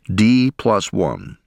D+1.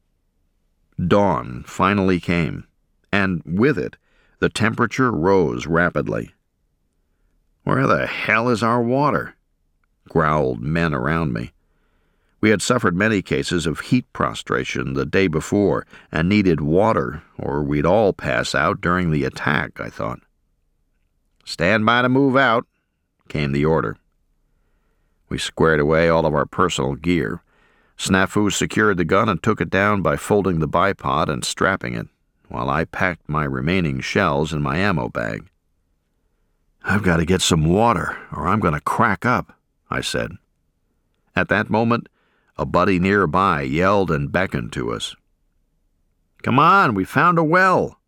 Dawn finally came, and with it, the temperature rose rapidly. "Where the hell is our water?" growled men around me. We had suffered many cases of heat prostration the day before and needed water, or we'd all pass out during the attack, I thought. "Stand by to move out," came the order. We squared away all of our personal gear. Snafu secured the gun and took it down by folding the bipod and strapping it, while I packed my remaining shells in my ammo bag. "I've got to get some water, or I'm going to crack up," I said. At that moment, a buddy nearby yelled and beckoned to us. "Come on, we found a well."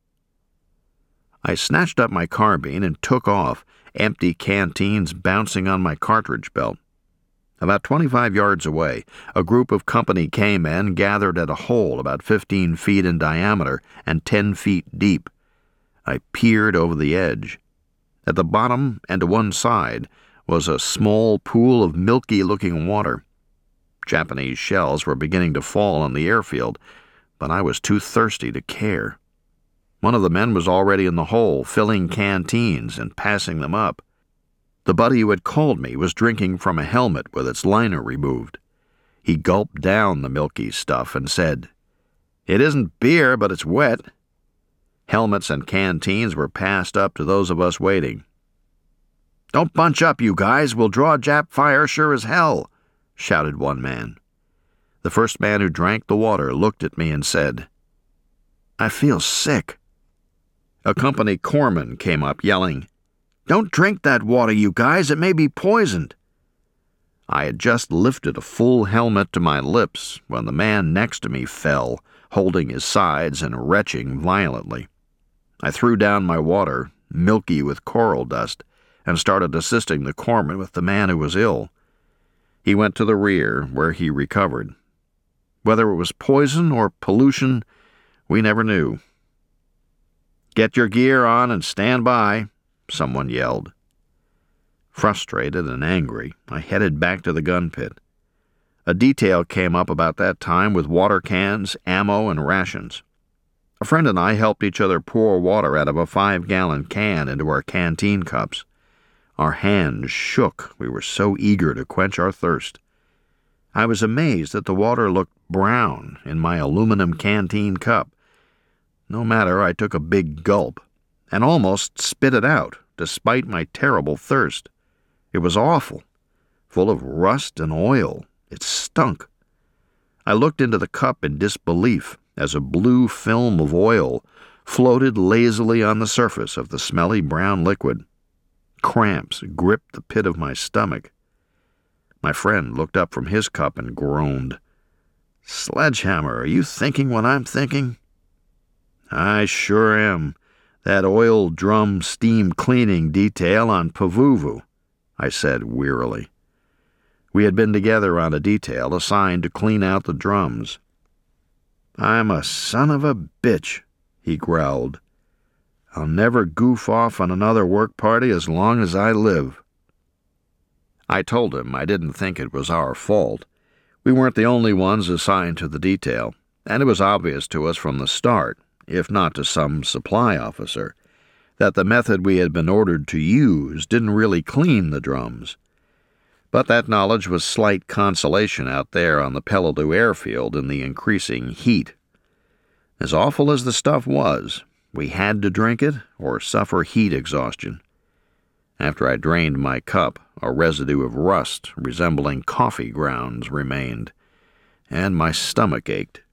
I snatched up my carbine and took off, empty canteens bouncing on my cartridge belt. About 25 yards away, a group of company K-men gathered at a hole about 15 feet in diameter and 10 feet deep. I peered over the edge. At the bottom and to one side was a small pool of milky-looking water. Japanese shells were beginning to fall on the airfield, but I was too thirsty to care. One of the men was already in the hole, filling canteens and passing them up. The buddy who had called me was drinking from a helmet with its liner removed. He gulped down the milky stuff and said, "It isn't beer, but it's wet." Helmets and canteens were passed up to those of us waiting. "Don't bunch up, you guys. We'll draw Jap fire sure as hell," shouted one man. The first man who drank the water looked at me and said, "I feel sick." A company corpsman came up yelling, "Don't drink that water, you guys. It may be poisoned." I had just lifted a full helmet to my lips when the man next to me fell, holding his sides and retching violently. I threw down my water, milky with coral dust, and started assisting the corpsman with the man who was ill. He went to the rear, where he recovered. Whether it was poison or pollution, we never knew. "Get your gear on and stand by," someone yelled. Frustrated and angry, I headed back to the gun pit. A detail came up about that time with water cans, ammo, and rations. A friend and I helped each other pour water out of a 5-gallon can into our canteen cups. Our hands shook, we were so eager to quench our thirst. I was amazed that the water looked brown in my aluminum canteen cup. No matter, I took a big gulp, and almost spit it out, despite my terrible thirst. It was awful, full of rust and oil. It stunk. I looked into the cup in disbelief as a blue film of oil floated lazily on the surface of the smelly brown liquid. Cramps gripped the pit of my stomach. My friend looked up from his cup and groaned. "Sledgehammer, are you thinking what I'm thinking?" "I sure am. That oil drum steam cleaning detail on Pavuvu," I said wearily. We had been together on a detail assigned to clean out the drums. "I'm a son of a bitch," he growled. "I'll never goof off on another work party as long as I live." I told him I didn't think it was our fault. We weren't the only ones assigned to the detail, and it was obvious to us from the start, if not to some supply officer, that the method we had been ordered to use didn't really clean the drums. But that knowledge was slight consolation out there on the Peleliu airfield in the increasing heat. As awful as the stuff was, we had to drink it or suffer heat exhaustion. After I drained my cup, a residue of rust resembling coffee grounds remained, and my stomach ached.